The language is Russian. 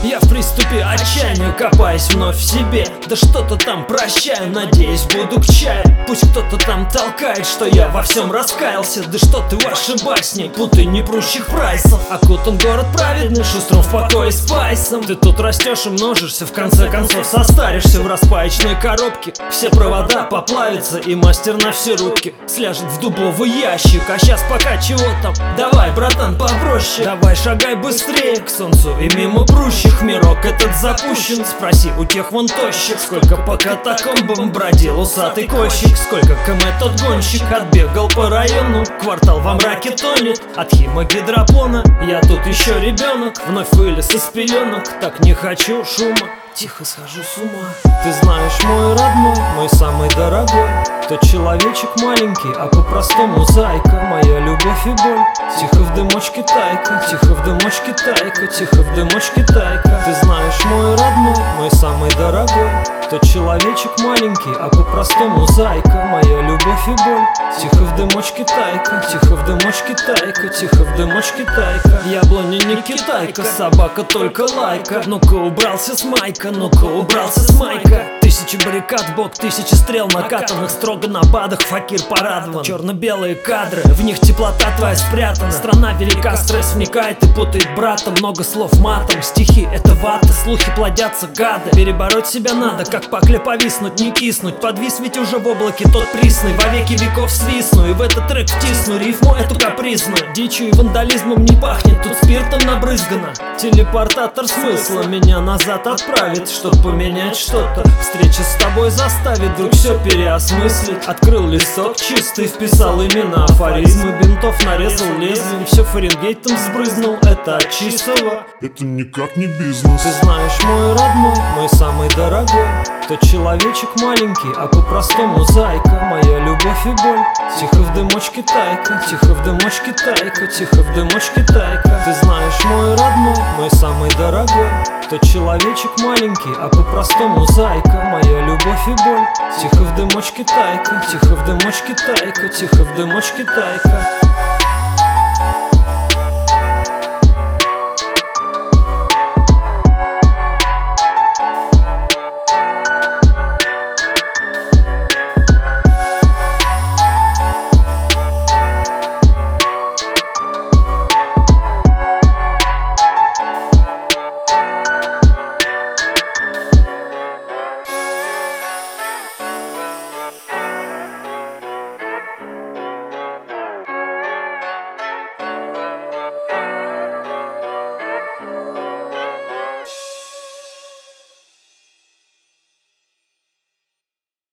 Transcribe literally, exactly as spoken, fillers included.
Я в приступе отчаяния, копаясь вновь в себе. Да что-то там прощаю, надеюсь, буду к чаю. Пусть кто-то там толкает, что я во всем раскаялся. Да что ты ваши басни, путай непрущих прайсов. Окутан город праведный, шустрым в покое спайсом. Ты тут растешь и множишься, в конце концов состаришься в распаечной коробке. Все провода поплавятся, и мастер на все руки сляжет в дубовый ящик. А сейчас пока чего там? Давай, братан, попроще. Давай, шагай быстрее к солнцу и мимо прущих. Мирок этот запущен, спроси у тех вон тощих. Сколько по катакомбам бродил усатый кощик. Сколько км тот гонщик отбегал по району. Квартал во мраке тонет от химогидропона. Я тут еще ребенок, вновь вылез из пеленок. Так не хочу шума, тихо схожу с ума. Ты знаешь, мой родной, мой самый дорогой, тот человечек маленький, а по-простому зайка. Моя любовь и боль, тихо в дымочке тайка. Тихо в дымочке тайка, тихо в дымочке тайка. Ты знаешь, мой родной, мой самый дорогой, тот человечек маленький, а по-простому зайка. Моя любовь и боль, тихо в дымочке тайка. Тихо в дымочке тайка, тихо в дымочке тайка. Яблоня не китайка, собака только лайка. Ну-ка убрался с майка, ну-ка убрался с майка. Тысячи баррикад, бок, тысячи стрел накатанных строго на бадах. Факир порадован, черно-белые кадры, в них теплота твоя спрятана. Страна велика, стресс вникает и путает брата. Много слов матом, стихи это вата. Слухи плодятся, гады, перебороть себя надо. Как пакле повиснуть, не киснуть. Подвис ведь уже в облаке тот присный. Во веки веков свистну и в этот трек втисну рифму эту капризную. Дичью и вандализмом не пахнет, тут спиртом набрызгано. Телепортатор смысла меня назад отправит, чтоб поменять что-то. Встреча с тобой заставит вдруг все переосмыслить. Открыл листок чистый, вписал имена, афоризмы, бинтов нарезал лезвием. Все фаренгейтом сбрызнул, это от чистого. Это никак не бизнес. Ты знаешь, мой родной, мой самый дорогой, тот человечек маленький, а по-простому зайка. Моя любовь и боль, тихо в дымочке тайка. Тихо в дымочке тайка, тихо в дымочке тайка. Ты знаешь, мой родной, мой самый дорогой, тот человечек маленький, а по-простому зайка. Моя любовь и боль, тихо в дымочке тайка. Тихо в дымочке тайка, тихо в дымочке тайка.